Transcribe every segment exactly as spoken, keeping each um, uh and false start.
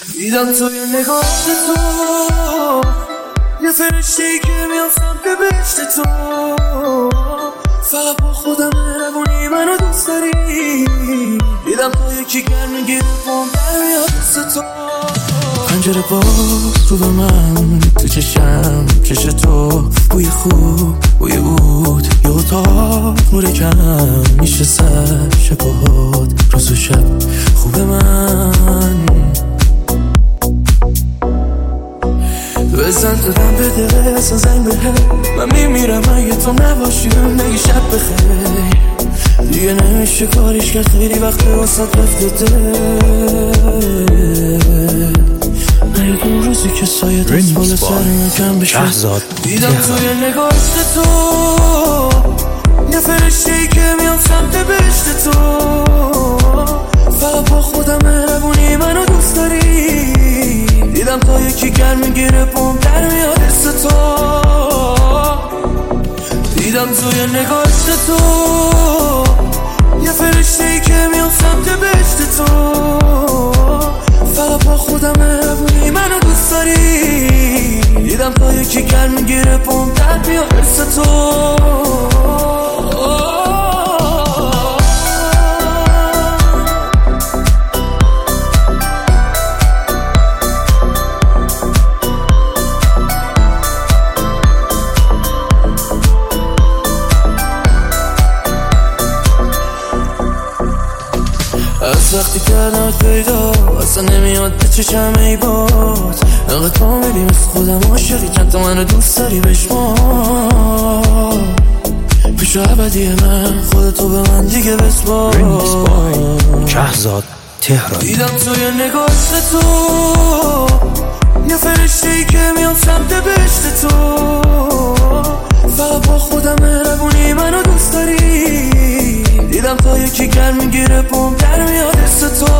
دیدم توی نگاه تو یه فرشته‌ای که میام سمت بهشت تو، فقط با خودم مهربونی منو دوست داری. دیدم تو یکی گر میگیره پام در میاد دست تو، پنجره باز رو به من تو چشم چش تو، بوی خوب بوی عود یه اتاق نور کم میشه سر شبهات روز و شب خوب من. بزن تو دم بده اصلا زنگ به من میمیرم اگه تو نباشی بگی شب بخیر. دیگه نمیشه کاریش کرد خیلی وقت واسط رفته دل، نیاد اون روزی که سایه دست بالا سرم کم بشه. دیدم توی نگاهت تو یه فرشته‌ای که میام سمت بهشت تو، فقط با خودم مهربونی منو دوست داری. دیدم تا یکی گر میگیره پام در میاد دست تو، دیدم توی نگاهت تو یه فرشته‌ای که میام سمت بهشت تو، فقط با خودم مهربونی منو دوست داری. دیدم تا یکی گر میگیره پام در میاد دست تو. از وقتی کردمت پیدا اصلا نمیاد به چشم ای باز، نقد کاملی مثل خودم عاشقی چند تا منو دوست داری بشمار. پیش ابدی من خودتو به من دیگه بسپار. شهزاد تهران. دیدم توی نگاهت تو یه فرشته‌ای که میام سمت بهشت تو، فقط با خودم مهربونی منو دوست داری. دیدم تا یکی گر میگیره پام در میاد دست تو،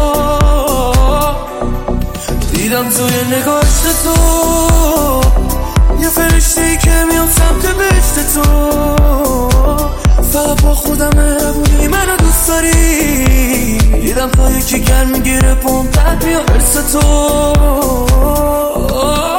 دیدم توی نگاهت تو یه فرشته‌ای که میام سمت بهشت تو، فقط با خودم مهربونی منو دوست داری. دیدم تا یکی گر میگیره پام در میاد دست تو.